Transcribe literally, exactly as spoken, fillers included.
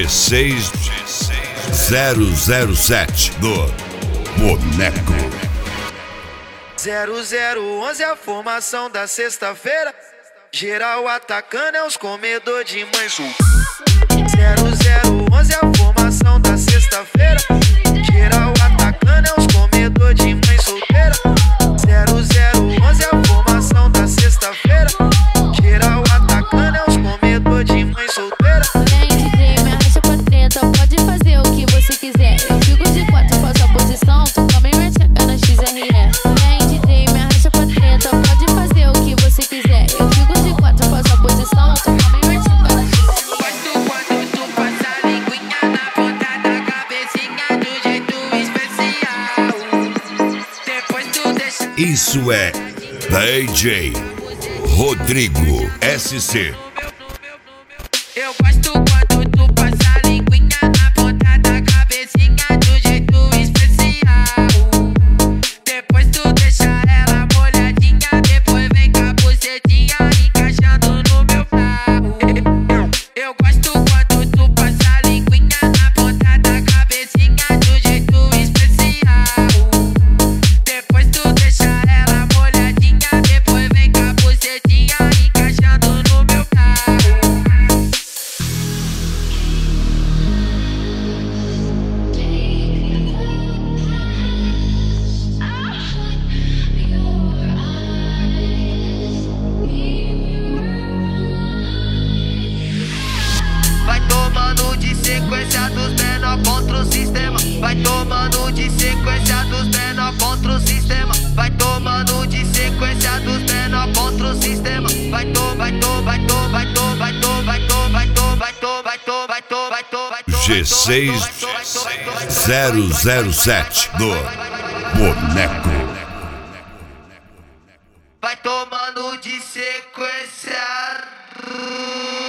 G seis zero zero sete do Boneco. zero zero onze a formação da sexta-feira. Geral atacando é os comedor de mãe sul. zero zero onze a formação da sexta-feira. Geral atacando é os comedor de mãe solteira. zero zero onze a formação da sexta-feira. Geral atacando é os comedor de mãe solteira. Vem D J, me arrasta pra treta, pode fazer o que você quiser. Eu fico de quatro, faço a posição, tu também vai chegar na X R E. Vem D J, me arrasta pra treta, pode fazer o que você quiser. Eu fico de quatro, faço a posição, tu também vai chegar na X R E. Gosto quando tu passa a linguinha na ponta da cabecinha do jeito especial. Depois tu deixa. Isso é D J Rodrigo S C. Eu gosto quando tu passa a linguinha na ponta da cabecinha do jeito especial. Depois tu deixa ela molhadinha, depois vem com a bucetinha encaixando no meu pau. Eu gosto quando tu passa a linguinha na ponta da cabecinha do jeito especial. Depois tu deixa ela molhadinha, depois vem com a bucetinha encaixando no meu pau. Vai tomando de sequência dos menor contra o sistema. Vai tomando de sequência dos menor contra o sistema. Vai tomando de sequência dos menor contra o sistema. Vai to, vai to, vai to, vai to, vai to, vai to, vai to, vai to, vai to, vai to, vai to, vai to. G seis zero zero sete do Boneco. Vai tomando de sequência.